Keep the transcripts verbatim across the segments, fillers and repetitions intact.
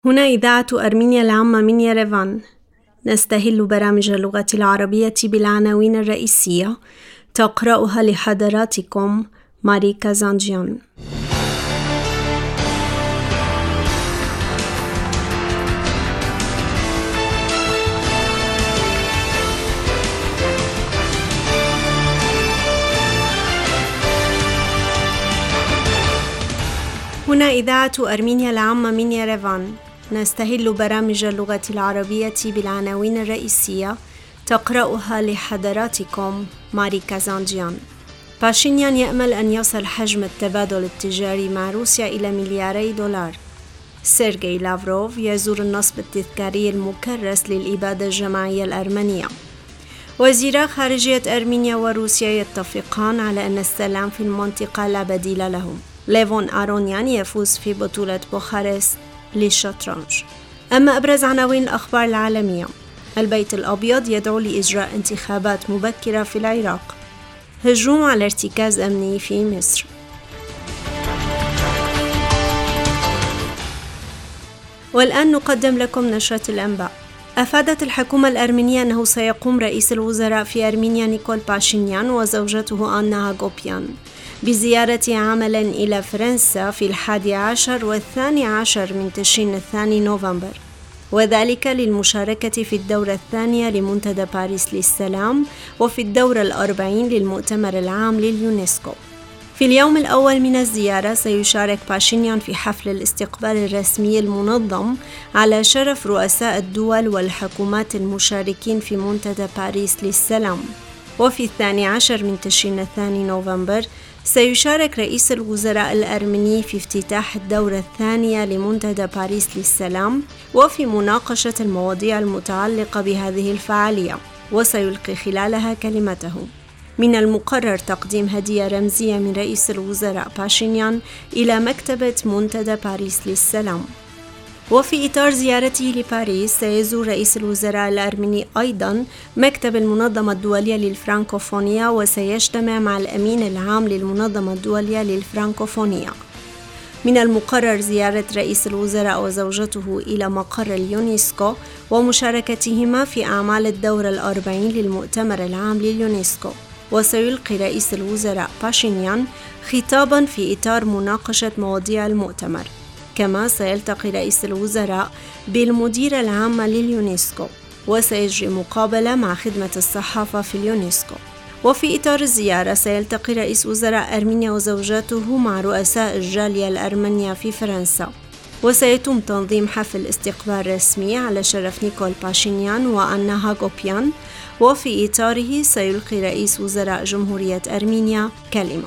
هنا إذاعة أرمينيا العامة من يريفان. نستهل برامج اللغة العربية بالعناوين الرئيسية، تقرأها لحضراتكم ماري كازانجيان. هنا إذاعة أرمينيا العامة من يريفان. نستهل برامج اللغة العربية بالعناوين الرئيسية، تقرأها لحضراتكم ماري كازانجيان. باشينيان يأمل أن يصل حجم التبادل التجاري مع روسيا إلى ملياري دولار. سيرغي لافروف يزور النصب التذكاري المكرس للإبادة الجماعية الأرمنية. وزيرا خارجية أرمينيا وروسيا يتفقان على أن السلام في المنطقة لا بديل له. ليفون أرونيان يفوز في بطولة بوخارست للشطرنج. أما أبرز عناوين الأخبار العالمية: البيت الأبيض يدعو لإجراء انتخابات مبكرة في العراق. هجوم على ارتكاز أمني في مصر. والآن نقدم لكم نشرة الأنباء. أفادت الحكومة الأرمينية أنه سيقوم رئيس الوزراء في أرمينيا نيكول باشينيان وزوجته آنا هاغوبيان بزيارة عمل إلى فرنسا في الحادي عشر والثاني عشر من تشرين الثاني نوفمبر، وذلك للمشاركة في الدورة الثانية لمنتدى باريس للسلام وفي الدورة الأربعين للمؤتمر العام لليونسكو. في اليوم الأول من الزيارة سيشارك باشينيان في حفل الاستقبال الرسمي المنظم على شرف رؤساء الدول والحكومات المشاركين في منتدى باريس للسلام. وفي الثاني عشر من تشرين الثاني نوفمبر سيشارك رئيس الوزراء الأرمني في افتتاح الدورة الثانية لمنتدى باريس للسلام وفي مناقشة المواضيع المتعلقة بهذه الفعالية، وسيلقي خلالها كلمته. من المقرر تقديم هدية رمزية من رئيس الوزراء باشينيان إلى مكتبة منتدى باريس للسلام. وفي إطار زيارته لباريس سيزور رئيس الوزراء الأرمني أيضاً مكتب المنظمة الدولية للفرانكوفونيا، وسيجتمع مع الأمين العام للمنظمة الدولية للفرانكوفونيا. من المقرر زيارة رئيس الوزراء وزوجته إلى مقر اليونسكو ومشاركتهما في أعمال الدورة الأربعين للمؤتمر العام لليونسكو. وسيلقي رئيس الوزراء باشينيان خطاباً في إطار مناقشة مواضيع المؤتمر. كما سيلتقي رئيس الوزراء بالمديرة العامة لليونسكو، وسيجري مقابلة مع خدمة الصحافة في اليونسكو. وفي إطار الزيارة سيلتقي رئيس وزراء أرمينيا وزوجته مع رؤساء الجالية الأرمنية في فرنسا. وسيتم تنظيم حفل استقبال رسمي على شرف نيكول باشينيان وآنا هاغوبيان، وفي إطاره سيلقي رئيس وزراء جمهورية أرمينيا كلمة.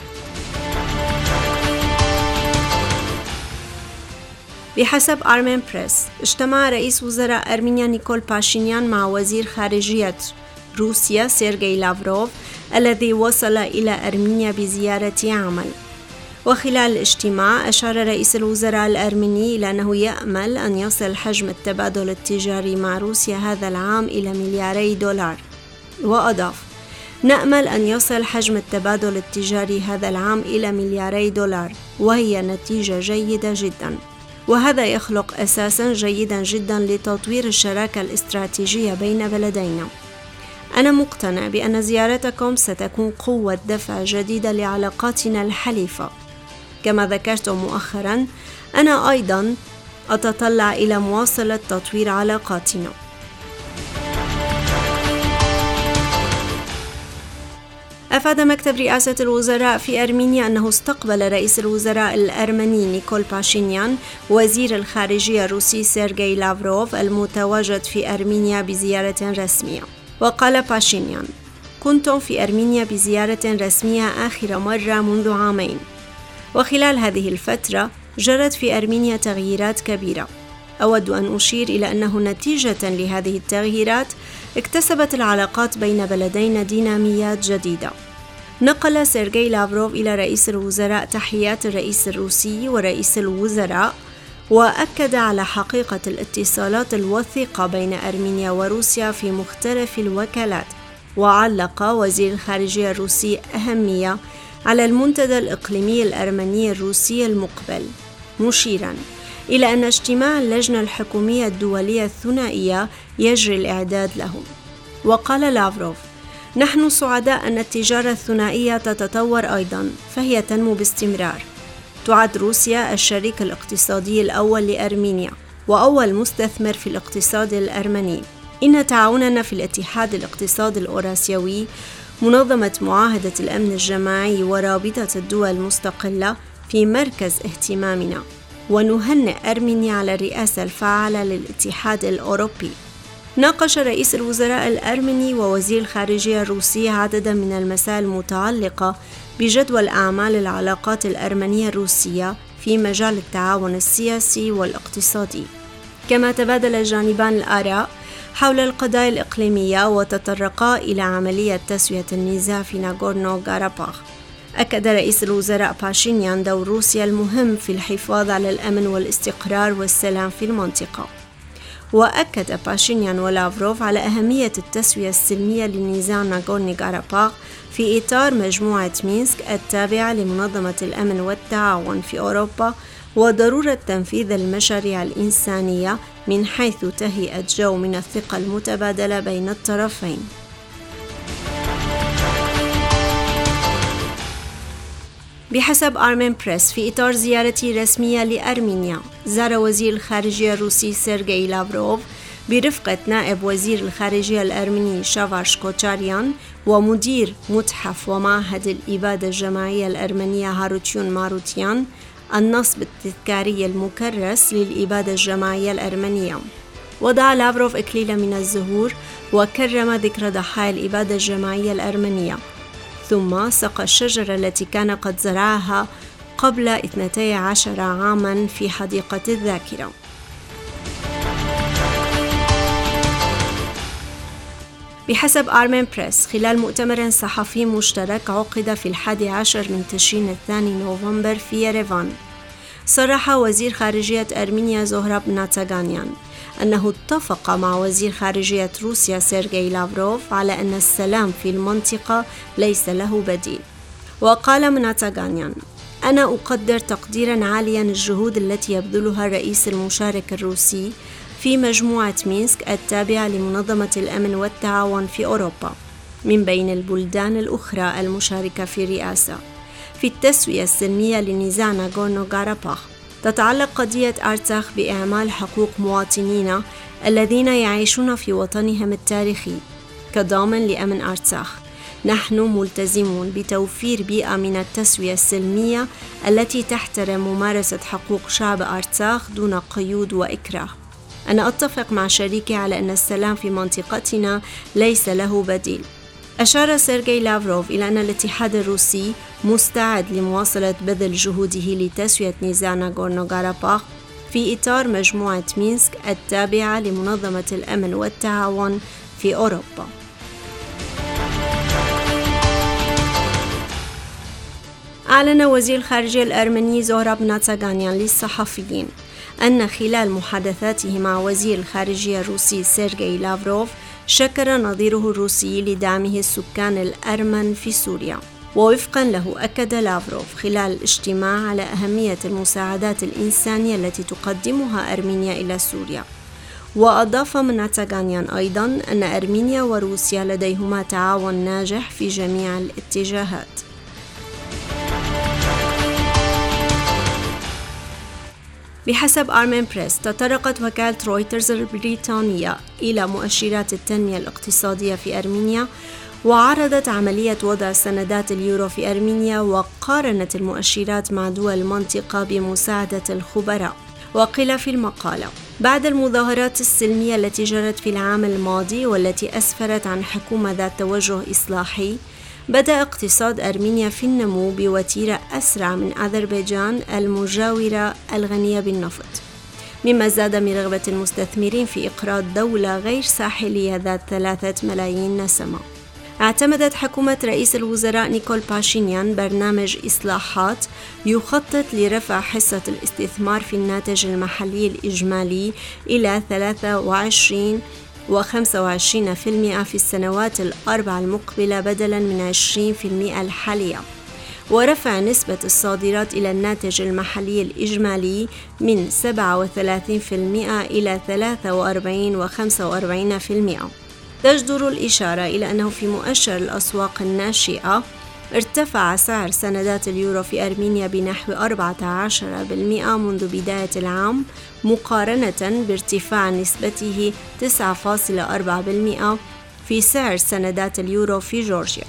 بحسب أرمين بريس، اجتمع رئيس وزراء أرمينيا نيكول باشينيان مع وزير خارجية روسيا سيرغي لافروف الذي وصل إلى أرمينيا بزيارة عمل. وخلال الاجتماع أشار رئيس الوزراء الأرمني إلى أنه يأمل أن يصل حجم التبادل التجاري مع روسيا هذا العام إلى ملياري دولار. وأضاف: نأمل أن يصل حجم التبادل التجاري هذا العام إلى ملياري دولار، وهي نتيجة جيدة جداً، وهذا يخلق أساساً جيداً جداً لتطوير الشراكة الاستراتيجية بين بلدينا. أنا مقتنع بأن زيارتكم ستكون قوة دفع جديدة لعلاقاتنا الحليفة. كما ذكرت مؤخراً، أنا أيضاً أتطلع إلى مواصلة تطوير علاقاتنا. أفاد مكتب رئاسة الوزراء في أرمينيا أنه استقبل رئيس الوزراء الأرمني نيكول باشينيان وزير الخارجية الروسي سيرغي لافروف المتواجد في أرمينيا بزيارة رسمية. وقال باشينيان: كنت في أرمينيا بزيارة رسمية آخر مرة منذ عامين، وخلال هذه الفترة جرت في أرمينيا تغييرات كبيرة. أود أن أشير إلى أنه نتيجة لهذه التغييرات اكتسبت العلاقات بين بلدينا ديناميات جديدة. نقل سيرغي لافروف إلى رئيس الوزراء تحيات الرئيس الروسي ورئيس الوزراء، وأكد على حقيقة الاتصالات الوثيقة بين أرمينيا وروسيا في مختلف الوكالات. وعلق وزير الخارجية الروسي أهمية على المنتدى الإقليمي الأرمني الروسي المقبل، مشيراً إلى أن اجتماع اللجنة الحكومية الدولية الثنائية يجري الإعداد له. وقال لافروف: نحن سعداء أن التجارة الثنائية تتطور أيضاً، فهي تنمو باستمرار. تعد روسيا الشريك الاقتصادي الأول لأرمينيا وأول مستثمر في الاقتصاد الأرمني. إن تعاوننا في الاتحاد الاقتصادي الأوراسيوي، منظمة معاهدة الأمن الجماعي ورابطة الدول المستقلة في مركز اهتمامنا، ونهنئ أرمينيا على الرئاسة الفعالة للاتحاد الأوروبي. ناقش رئيس الوزراء الأرمني ووزير الخارجية الروسي عدداً من المسائل المتعلقة بجدول أعمال العلاقات الأرمنية الروسية في مجال التعاون السياسي والاقتصادي. كما تبادل الجانبان الآراء حول القضايا الإقليمية وتطرقا إلى عملية تسوية النزاع في ناغورنو-غاراباخ. أكد رئيس الوزراء باشينيان دور روسيا المهم في الحفاظ على الأمن والاستقرار والسلام في المنطقة. وأكد باشينيان ولافروف على أهمية التسوية السلمية لنزاع ناغورنو-غاراباخ في إطار مجموعة مينسك التابعة لمنظمة الأمن والتعاون في أوروبا، وضرورة تنفيذ المشاريع الإنسانية من حيث تهيئة جو من الثقة المتبادلة بين الطرفين. بحسب أرمين بريس، في إطار زيارته رسمية لأرمينيا، زار وزير الخارجية الروسي سيرغي لافروف برفقة نائب وزير الخارجية الأرمني شافارش كوتشاريان ومدير متحف ومعهد الإبادة الجماعية الأرمنية هاروتيون ماروتيان النصب التذكاري المكرس للإبادة الجماعية الأرمنية. وضع لافروف إكليلا من الزهور وكرم ذكرى ضحايا الإبادة الجماعية الأرمنية، ثم سقى الشجرة التي كان قد زرعها قبل اثنتي عشر عاماً في حديقة الذاكرة. بحسب أرمين بريس، خلال مؤتمر صحفي مشترك عقد في الحادي عشر من تشرين الثاني نوفمبر في يريفان، صرح وزير خارجية أرمينيا زوهراب ناتاغانيان أنه اتفق مع وزير خارجية روسيا سيرغي لافروف على أن السلام في المنطقة ليس له بديل. وقال ناتاغانيان: أنا أقدر تقديراً عالياً الجهود التي يبذلها الرئيس المشارك الروسي في مجموعة مينسك التابعة لمنظمة الأمن والتعاون في أوروبا من بين البلدان الأخرى المشاركة في الرئاسة في التسوية السلمية لنزاع ناغورنو-غاراباخ. تتعلق قضية أرتساخ بإعمال حقوق مواطنينا الذين يعيشون في وطنهم التاريخي كضامن لأمن أرتساخ. نحن ملتزمون بتوفير بيئة من التسوية السلمية التي تحترم ممارسة حقوق شعب أرتساخ دون قيود وإكراه. أنا أتفق مع شريكي على أن السلام في منطقتنا ليس له بديل. أشار سيرغي لافروف إلى أن الاتحاد الروسي مستعد لمواصلة بذل جهوده لتسوية نزاع ناغورنو-غاراباخ في إطار مجموعة مينسك التابعة لمنظمة الأمن والتعاون في أوروبا. أعلن وزير الخارجية الأرمني زوهراب ناتاغانيان للصحفيين أن خلال محادثاته مع وزير الخارجية الروسي سيرغي لافروف شكر نظيره الروسي لدعمه السكان الأرمن في سوريا. ووفقا له، أكد لافروف خلال الاجتماع على أهمية المساعدات الإنسانية التي تقدمها أرمينيا إلى سوريا. وأضاف ناتاغانيان أيضا أن أرمينيا وروسيا لديهما تعاون ناجح في جميع الاتجاهات. بحسب أرمين بريس، تطرقت وكالة رويترز البريطانية إلى مؤشرات التنمية الاقتصادية في أرمينيا، وعرضت عملية وضع سندات اليورو في أرمينيا، وقارنت المؤشرات مع دول المنطقة بمساعدة الخبراء. وقيل في المقالة: بعد المظاهرات السلمية التي جرت في العام الماضي والتي أسفرت عن حكومة ذات توجه إصلاحي، بدأ اقتصاد أرمينيا في النمو بوتيرة أسرع من أذربيجان المجاورة الغنية بالنفط، مما زاد من رغبة المستثمرين في إقراض دولة غير ساحلية ذات ثلاثة ملايين نسمة. اعتمدت حكومة رئيس الوزراء نيكول باشينيان برنامج إصلاحات يخطط لرفع حصة الاستثمار في الناتج المحلي الإجمالي إلى ثلاثة وعشرين وخمسة وعشرين بالمئة في السنوات الأربع المقبلة بدلاً من عشرين بالمئة الحالية. ورفع نسبة الصادرات إلى الناتج المحلي الإجمالي من سبعة وثلاثين بالمئة إلى ثلاثة وأربعين فاصلة خمسة وأربعين بالمئة. تجدر الإشارة إلى أنه في مؤشر الأسواق الناشئة ارتفع سعر سندات اليورو في أرمينيا بنحو أربعة عشر بالمئة منذ بداية العام، مقارنة بارتفاع نسبته تسعة فاصلة أربعة بالمئة في سعر سندات اليورو في جورجيا.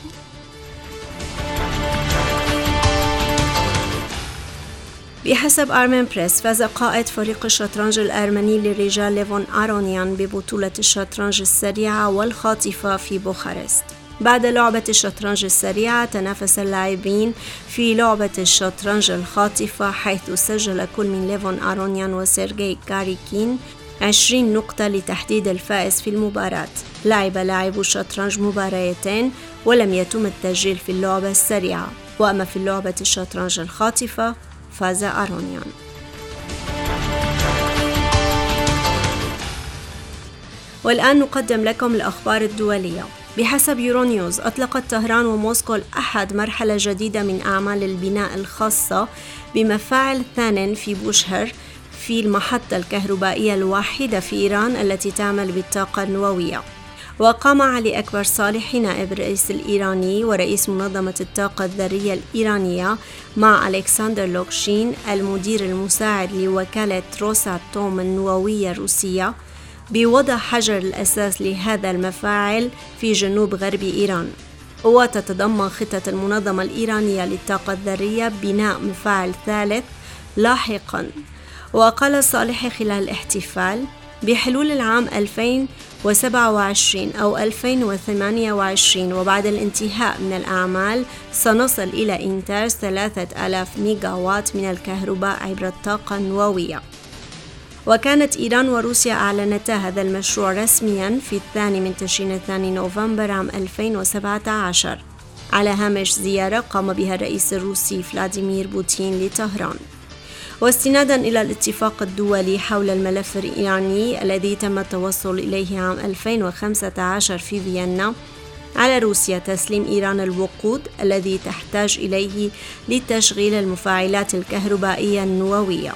بحسب أرمين بريس، فاز قائد فريق الشطرنج الأرمني للرجال ليفون أرونيان ببطولة الشطرنج السريعة والخاطفة في بوخارست. بعد لعبة الشطرنج السريعة، تنافس اللاعبين في لعبة الشطرنج الخاطفة، حيث سجل كل من ليفون أرونيان وسيرجي كاريكين عشرين نقطة لتحديد الفائز في المباراة. لعب لاعبو الشطرنج مباريتين ولم يتم التسجيل في اللعبة السريعة، وأما في لعبة الشطرنج الخاطفة فاز أرونيان. والآن نقدم لكم الأخبار الدولية. بحسب يورونيوز، أطلقت طهران وموسكو الأحد مرحلة جديدة من أعمال البناء الخاصة بمفاعل ثان في بوشهر، في المحطة الكهربائية الوحيدة في إيران التي تعمل بالطاقة النووية. وقام علي أكبر صالح نائب الرئيس الإيراني ورئيس منظمة الطاقة الذرية الإيرانية مع ألكسندر لوكشين المدير المساعد لوكالة روساتوم النووية الروسية بوضع حجر الأساس لهذا المفاعل في جنوب غرب إيران. وتتضمن خطة المنظمة الإيرانية للطاقة الذرية بناء مفاعل ثالث لاحقاً. وقال صالح خلال الاحتفال: بحلول العام ألفين وسبعة وعشرين أو ألفين وثمانية وعشرين وبعد الانتهاء من الأعمال سنصل إلى إنتاج ثلاثة آلاف ميجاوات من الكهرباء عبر الطاقة النووية. وكانت إيران وروسيا أعلنتا هذا المشروع رسمياً في الثاني من تشرين الثاني نوفمبر عام ألفين وسبعة عشر على هامش زيارة قام بها الرئيس الروسي فلاديمير بوتين لطهران. واستناداً إلى الاتفاق الدولي حول الملف الإيراني الذي تم التوصل إليه عام ألفين وخمسة عشر في فيينا، على روسيا تسليم إيران الوقود الذي تحتاج إليه لتشغيل المفاعلات الكهربائية النووية.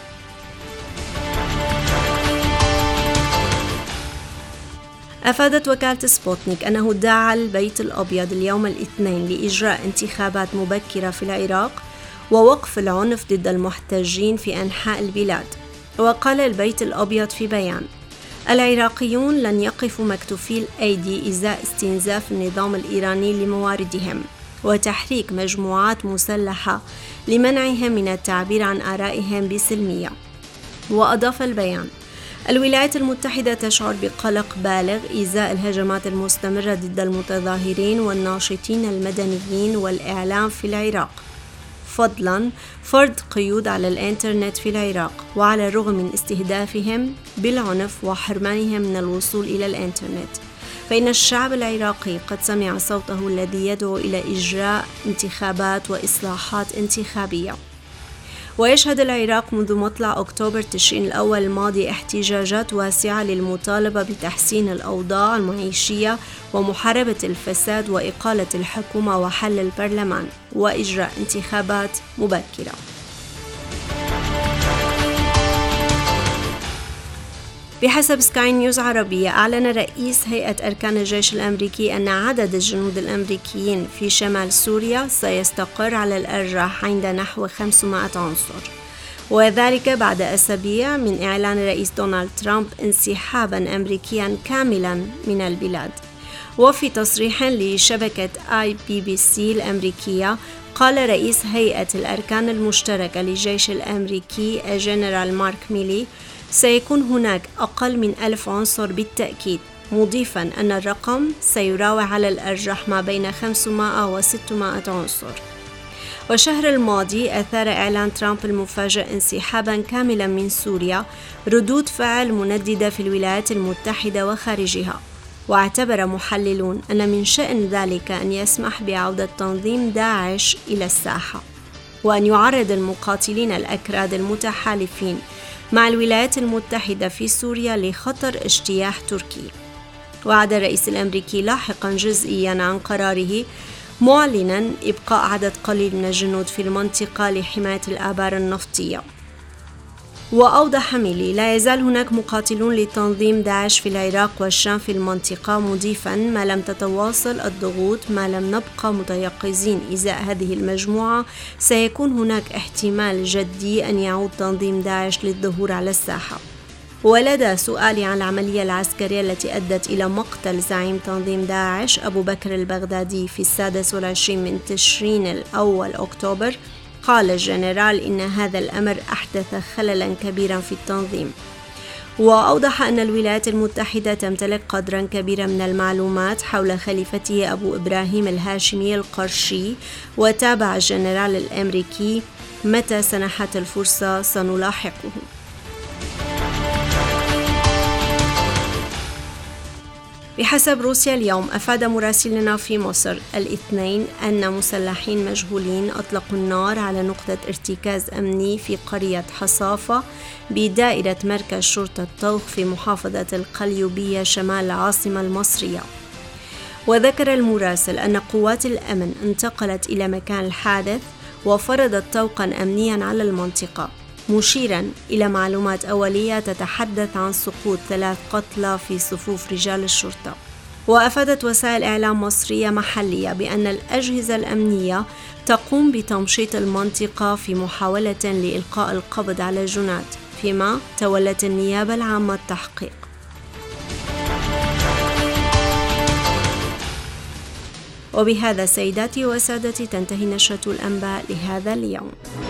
أفادت وكالة سبوتنيك أنه دعا البيت الأبيض اليوم الاثنين لإجراء انتخابات مبكرة في العراق ووقف العنف ضد المحتجين في أنحاء البلاد. وقال البيت الأبيض في بيان: العراقيون لن يقفوا مكتوفي الأيدي إزاء استنزاف النظام الإيراني لمواردهم وتحريك مجموعات مسلحة لمنعهم من التعبير عن آرائهم بسلمية. وأضاف البيان: الولايات المتحدة تشعر بقلق بالغ إزاء الهجمات المستمرة ضد المتظاهرين والناشطين المدنيين والإعلام في العراق، فضلاً فرض قيود على الإنترنت في العراق، وعلى الرغم من استهدافهم بالعنف وحرمانهم من الوصول إلى الإنترنت، فإن الشعب العراقي قد سمع صوته الذي يدعو إلى إجراء انتخابات وإصلاحات انتخابية. ويشهد العراق منذ مطلع أكتوبر تشرين الأول الماضي احتجاجات واسعة للمطالبة بتحسين الأوضاع المعيشية ومحاربة الفساد وإقالة الحكومة وحل البرلمان وإجراء انتخابات مبكرة. بحسب سكاي نيوز عربية، أعلن رئيس هيئة أركان الجيش الأمريكي أن عدد الجنود الأمريكيين في شمال سوريا سيستقر على الأرجح عند نحو خمسمائة عنصر، وذلك بعد أسابيع من إعلان الرئيس دونالد ترامب انسحاباً أمريكياً كاملاً من البلاد. وفي تصريح لشبكة آي بي بي سي الأمريكية، قال رئيس هيئة الأركان المشتركة للجيش الأمريكي الجنرال مارك ميلي: سيكون هناك أقل من ألف عنصر بالتأكيد، مضيفاً أن الرقم سيراوح على الأرجح ما بين خمسمائة وستمائة عنصر. والشهر الماضي أثار إعلان ترامب المفاجئ انسحاباً كاملاً من سوريا ردود فعل منددة في الولايات المتحدة وخارجها، واعتبر محللون أن من شأن ذلك أن يسمح بعودة تنظيم داعش إلى الساحة، وأن يعرض المقاتلين الأكراد المتحالفين مع الولايات المتحدة في سوريا لخطر اجتياح تركي. وعد الرئيس الأمريكي لاحقاً جزئياً عن قراره، معلنا إبقاء عدد قليل من الجنود في المنطقة لحماية الآبار النفطية. وأوضح ميلي: لا يزال هناك مقاتلون لتنظيم داعش في العراق والشام في المنطقة، مضيفا: ما لم تتواصل الضغوط، ما لم نبقى متيقظين إزاء هذه المجموعة، سيكون هناك احتمال جدي أن يعود تنظيم داعش للظهور على الساحة. ولدى سؤالي عن العملية العسكرية التي أدت إلى مقتل زعيم تنظيم داعش أبو بكر البغدادي في السادس والعشرين من تشرين الأول أكتوبر، قال الجنرال إن هذا الأمر أحدث خللاً كبيراً في التنظيم. وأوضح أن الولايات المتحدة تمتلك قدراً كبيراً من المعلومات حول خليفته أبو إبراهيم الهاشمي القرشي. وتابع الجنرال الأمريكي: متى سنحت الفرصة سنلاحقه. بحسب روسيا اليوم، أفاد مراسلنا في مصر الاثنين أن مسلحين مجهولين أطلقوا النار على نقطة ارتكاز أمني في قرية حصافة بدائرة مركز شرطة طوخ في محافظة القليوبية شمال العاصمة المصرية. وذكر المراسل أن قوات الأمن انتقلت إلى مكان الحادث وفرضت طوقا أمنيا على المنطقة، مشيرا إلى معلومات أولية تتحدث عن سقوط ثلاث قتلى في صفوف رجال الشرطة. وأفادت وسائل إعلام مصرية محلية بأن الأجهزة الأمنية تقوم بتمشيط المنطقة في محاولة لإلقاء القبض على الجنات، فيما تولت النيابة العامة التحقيق. وبهذا سيداتي وسادتي تنتهي نشرة الأنباء لهذا اليوم.